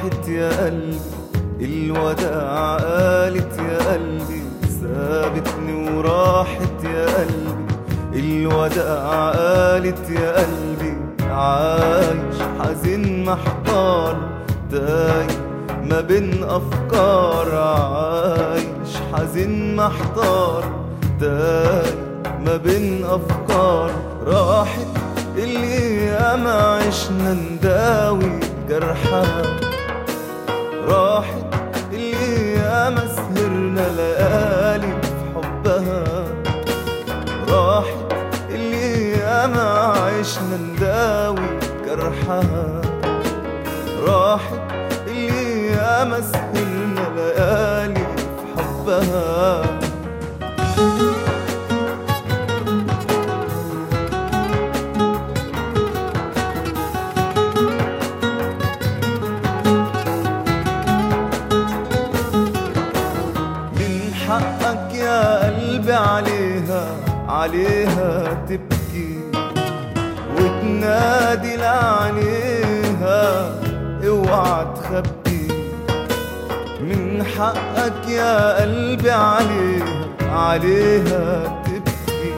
راحت يا قلبي الوداع قالت يا قلبي سابتني وراحت يا قلبي الوداع قالت يا قلبي عايش حزين محتار تايه ما بين أفكار عايش حزين محتار تايه ما بين أفكار راحت الأيام عشنا نداوي جرحها راحت الأيام سهرنا ليالي في حبها راحت الأيام عشنا نداوي جرحها راحت الأيام سهرنا ليالي في حبها حقك يا قلبي عليها تبكي وتنادي لعليها اوعى تخبي من حقك يا قلبي عليها تبكي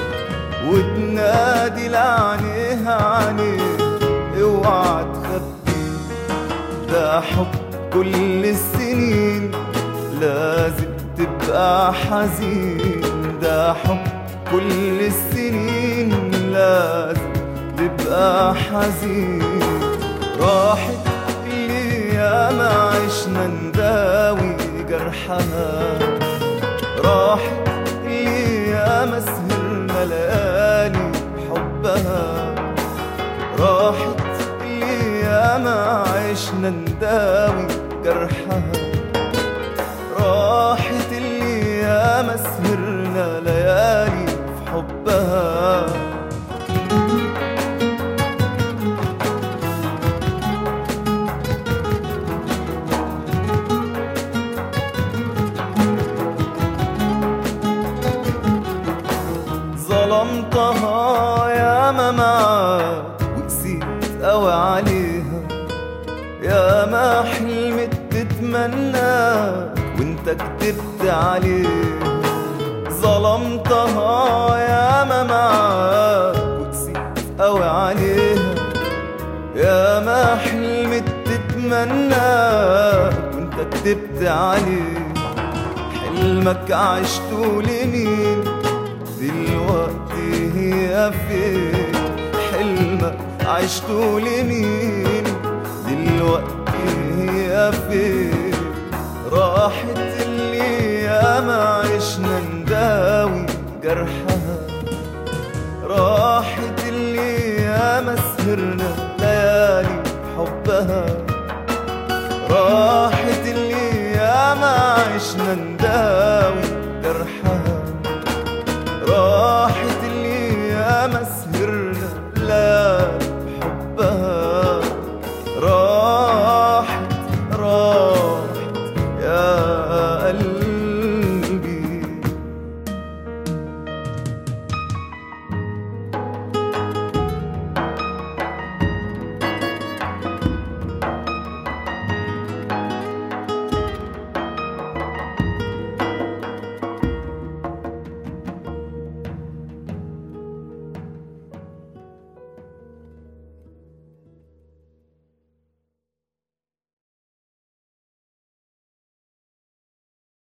وتنادي لعليها اوعى تخبي ده حب كل السنين لازم تبقى حزين ده حب كل السنين لازم تبقى حزين راحت الأيام عشنا نداوي جرحها راحت الأيام سهرنا ليالي حبها راحت الأيام عشنا نداوي جرحها راحت الأيام سهرنا ليالي في حبها ظلمتها ياما معاك وقسيت قوي عليها ياما حلمت تتمناك وانت كدبت عليه ظلمتها ياما معاك وقسيت قوي عليها ياما حلمت تتمناك وانت كدبت عليه حلمك عشته لمين دلوقتي هي فين حلمك عشته لمين دلوقتي هي فين راحت الأيام عشنا نداوي جرحها راحت الأيام سهرنا ليالي حبها راحت الأيام عشنا نداوي جرحها